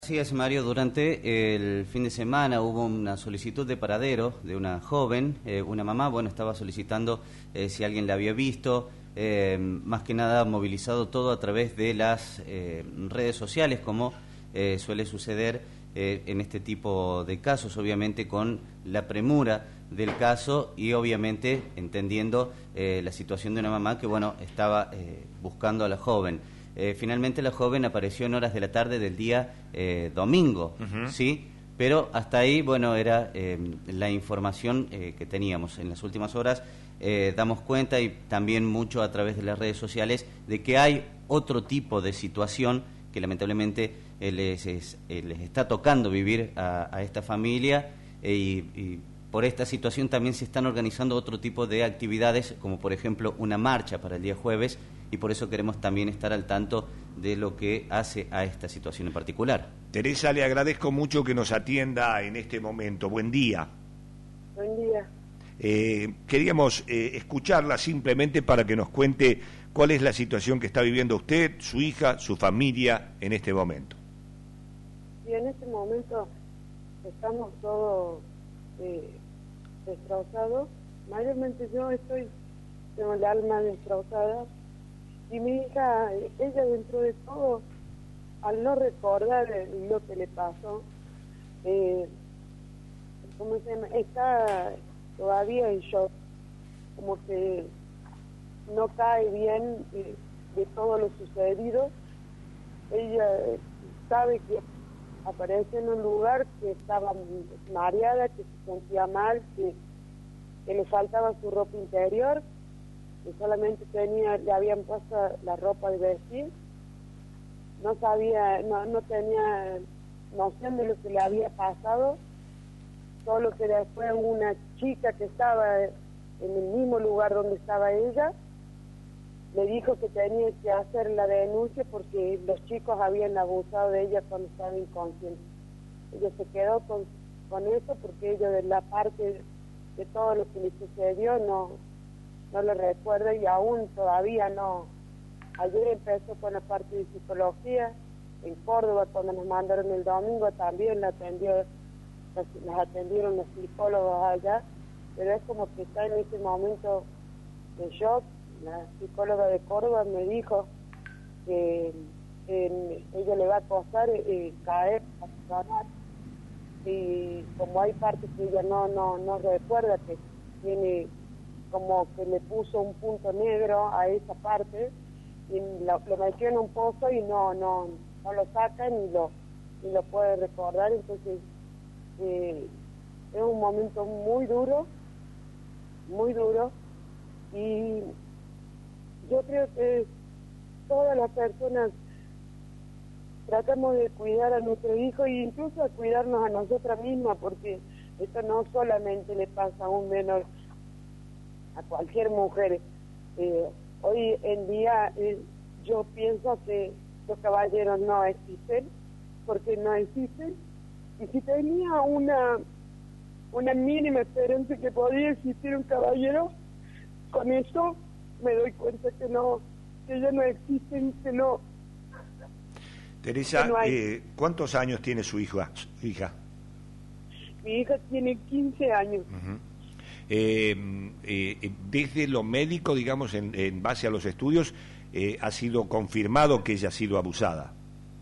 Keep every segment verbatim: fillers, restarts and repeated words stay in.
Así es, Mario. Durante el fin de semana hubo una solicitud de paradero de una joven, eh, una mamá, bueno, estaba solicitando eh, si alguien la había visto, eh, más que nada movilizado todo a través de las eh, redes sociales, como eh, suele suceder eh, en este tipo de casos, obviamente con la premura del caso y obviamente entendiendo eh, la situación de una mamá que, bueno, estaba eh, buscando a la joven. Eh, finalmente la joven apareció en horas de la tarde del día eh, domingo, uh-huh. ¿sí? Pero hasta ahí, bueno, era eh, la información eh, que teníamos. En las últimas horas eh, damos cuenta, y también mucho a través de las redes sociales, de que hay otro tipo de situación que lamentablemente eh, les, es, eh, les está tocando vivir a, a esta familia eh, y, y por esta situación también se están organizando otro tipo de actividades, como por ejemplo una marcha para el día jueves, y por eso queremos también estar al tanto de lo que hace a esta situación en particular. Teresa, le agradezco mucho que nos atienda en este momento. Buen día. Buen día. Eh, queríamos eh, escucharla simplemente para que nos cuente cuál es la situación que está viviendo usted, su hija, su familia en este momento. Y en este momento estamos todos eh, destrozados. Mayormente yo estoy, tengo el alma destrozada. Y mi hija, ella dentro de todo, al no recordar lo que le pasó, eh, ¿cómo se llama? Está todavía en shock, como que no cae bien eh, de todo lo sucedido. Ella sabe que aparece en un lugar que estaba mareada, que se sentía mal, que, que le faltaba su ropa interior, que solamente tenía, le habían puesto la ropa de vestir, no sabía, no, no tenía noción de lo que le había pasado, solo que después una chica que estaba en el mismo lugar donde estaba ella, le dijo que tenía que hacer la denuncia porque los chicos habían abusado de ella cuando estaba inconsciente. Ella se quedó con, con eso porque ella de la parte de todo lo que le sucedió no no lo recuerda y aún todavía no. Ayer empezó con la parte de psicología en Córdoba, cuando nos mandaron el domingo también la atendió, las, las atendieron los psicólogos allá, pero es como que está en ese momento de shock. La psicóloga de Córdoba me dijo que eh, ella le va a costar eh, caer, a y como hay partes que ella no no no recuerda, que tiene como que le puso un punto negro a esa parte y lo, lo metió en un pozo y no no no lo saca ni lo ni lo puede recordar. Entonces eh, es un momento muy duro, muy duro, y yo creo que todas las personas tratamos de cuidar a nuestro hijo e incluso a cuidarnos a nosotras mismas, porque esto no solamente le pasa a un menor, a cualquier mujer. Eh, hoy en día eh, yo pienso que los caballeros no existen, porque no existen, y si tenía una una mínima esperanza que podía existir un caballero, con eso me doy cuenta que no, que ya no existen, que no. Teresa, que no hay... eh, ¿cuántos años tiene su hija? Su hija? Mi hija tiene quince años. Uh-huh. Eh, eh, desde lo médico, digamos, en, en base a los estudios, eh, ha sido confirmado que ella ha sido abusada.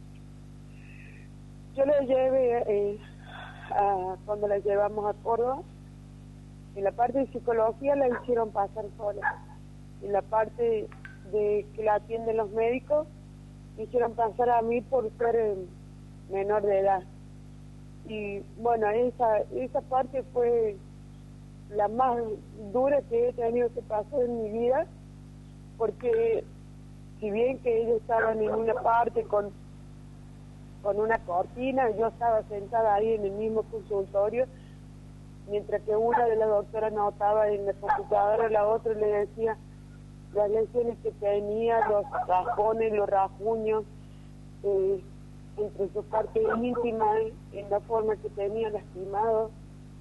Yo la llevé, eh, a, cuando la llevamos a Córdoba, en la parte de psicología la hicieron pasar sola, en la parte de que la atienden los médicos, me hicieron pasar a mí por ser eh, menor de edad. Y bueno, esa, esa parte fue la más dura que he tenido que pasar en mi vida, porque si bien que ellos estaban en una parte con con una cortina, yo estaba sentada ahí en el mismo consultorio, mientras que una de las doctoras notaba en la computadora, la otra le decía las lesiones que tenía, los raspones, los rasguños, eh, entre su parte íntima, en la forma que tenía lastimado.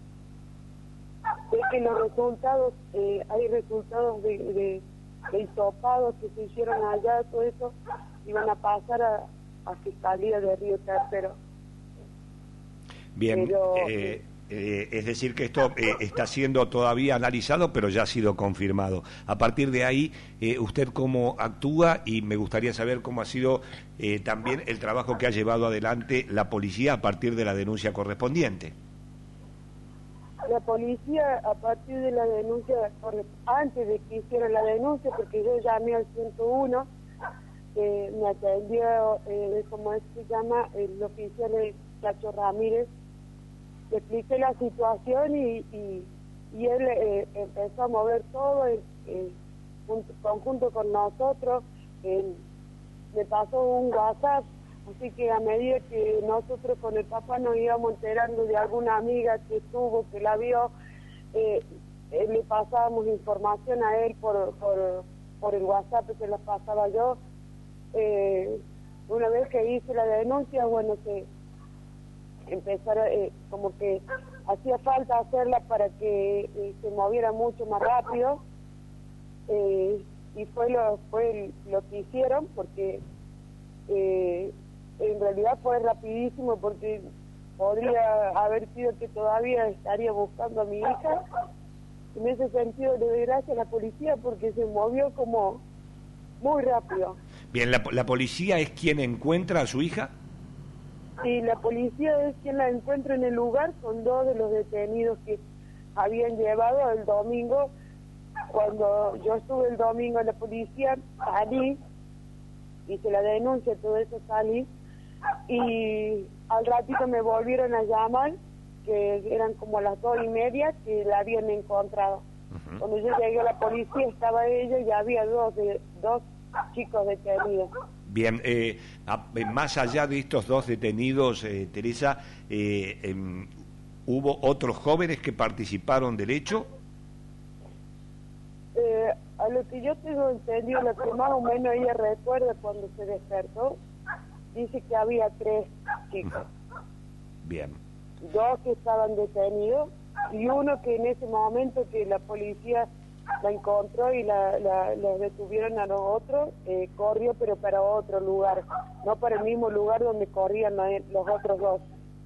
Sé que los resultados, eh, hay resultados de, de, de hisopados que se hicieron allá, todo eso, iban a pasar a, a Fiscalía de Río Tercero. Bien, pero, eh, eh, es decir que esto eh, está siendo todavía analizado, pero ya ha sido confirmado. A partir de ahí, eh, ¿usted cómo actúa? Y me gustaría saber cómo ha sido eh, también el trabajo que ha llevado adelante la policía a partir de la denuncia correspondiente. La policía, a partir de la denuncia, antes de que hiciera la denuncia, porque yo llamé al ciento uno, eh, me atendió, eh, ¿cómo es que se llama? El oficial Chacho Ramírez. Le expliqué la situación y, y, y él eh, empezó a mover todo, eh, eh, junto, conjunto con nosotros. Eh, me pasó un WhatsApp, así que a medida que nosotros con el papá nos íbamos enterando de alguna amiga que estuvo, que la vio, eh, eh, le pasábamos información a él por, por, por el WhatsApp, que la pasaba yo. Eh, una vez que hice la denuncia, bueno, se empezar eh, como que hacía falta hacerla para que eh, se moviera mucho más rápido, eh, y fue lo fue lo que hicieron, porque eh, en realidad fue rapidísimo, porque podría haber sido que todavía estaría buscando a mi hija. En ese sentido le doy gracias a la policía porque se movió como muy rápido. Bien, ¿la, la policía es quien encuentra a su hija? Sí, la policía es quien la encuentra en el lugar con dos de los detenidos que habían llevado el domingo. Cuando yo estuve el domingo en la policía, salí, hice la denuncia, todo eso salí, y al ratito me volvieron a llamar, que eran como las dos y media, que la habían encontrado. Uh-huh. Cuando yo llegué a la policía estaba ella y había dos, de, dos chicos detenidos. Bien, eh, a, más allá de estos dos detenidos, eh, Teresa, eh, eh, ¿hubo otros jóvenes que participaron del hecho? Eh, a lo que yo tengo entendido, lo que más o menos ella recuerda cuando se despertó, dice que había tres chicos. Bien. Dos que estaban detenidos y uno que en ese momento que la policía la encontró y la, la, la detuvieron a los otros, eh, corrió pero para otro lugar, no para el mismo lugar donde corrían los otros dos.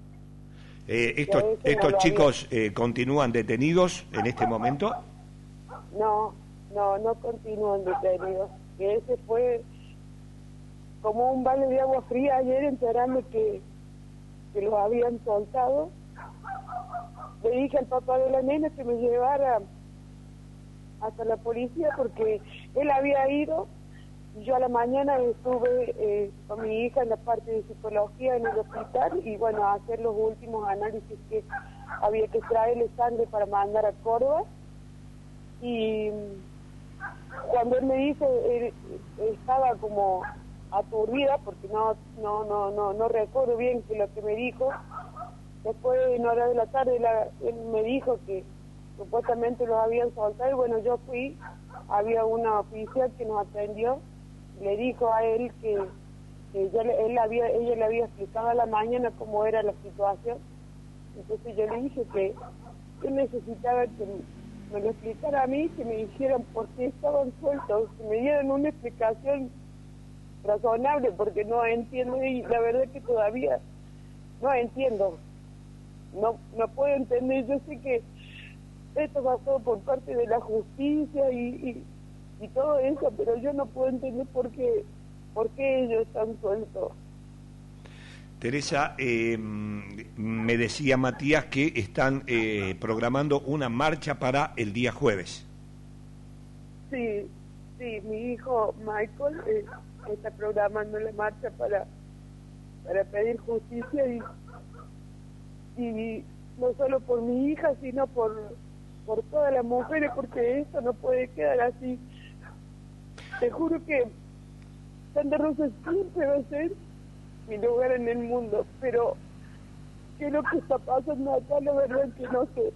Eh, ¿Estos, estos chicos eh, continúan detenidos en este momento? No, no, no continúan detenidos. Que ese fue como un balde de agua fría ayer, enterando que, que los habían soltado. Le dije al papá de la nena que me llevara hasta la policía porque él había ido. Yo a la mañana estuve eh, con mi hija en la parte de psicología en el hospital y bueno, a hacer los últimos análisis que había que traerle sangre para mandar a Córdoba. Y cuando él me dice, él estaba como aturdida porque no no no no no recuerdo bien que lo que me dijo. Después en hora de la tarde la, él me dijo que supuestamente los habían soltado y bueno, yo fui, había una oficial que nos atendió, le dijo a él que, que ya le, él había, ella le había explicado a la mañana cómo era la situación. Entonces yo le dije que él necesitaba que me lo explicara a mí, que me dijeran por qué estaban sueltos, que me dieran una explicación razonable, porque no entiendo y la verdad que todavía no entiendo, no, no puedo entender. Yo sé que esto pasó por parte de la justicia y, y, y todo eso, pero yo no puedo entender por qué, por qué ellos están sueltos. Teresa, eh, me decía Matías que están eh, programando una marcha para el día jueves. Sí, sí, mi hijo Michael eh, está programando la marcha para, para pedir justicia y, y no solo por mi hija, sino por... por todas las mujeres, porque esto no puede quedar así. Te juro que Santa Rosa siempre va a ser mi lugar en el mundo, pero ¿qué es lo que está pasando acá? La verdad es que no sé.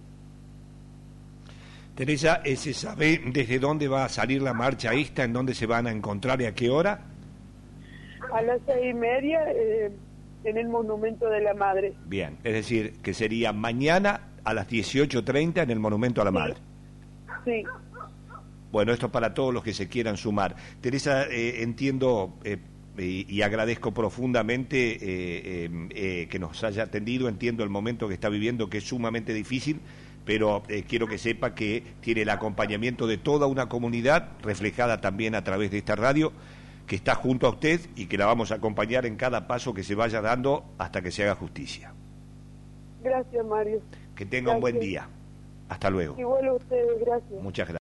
Teresa, ¿se sabe desde dónde va a salir la marcha esta, en dónde se van a encontrar y a qué hora? A las seis y media eh, en el Monumento de la Madre. Bien, es decir, que sería mañana a las dieciocho treinta en el Monumento a la Sí. Madre. Sí. Bueno, esto para todos los que se quieran sumar. Teresa, eh, entiendo, eh, y, y agradezco profundamente eh, eh, eh, que nos haya atendido. Entiendo el momento que está viviendo, que es sumamente difícil, pero eh, quiero que sepa que tiene el acompañamiento de toda una comunidad, reflejada también a través de esta radio, que está junto a usted y que la vamos a acompañar en cada paso que se vaya dando hasta que se haga justicia. Gracias, Mario. Que tenga gracias. Un buen día. Hasta luego. Igual a ustedes, gracias. Muchas gracias.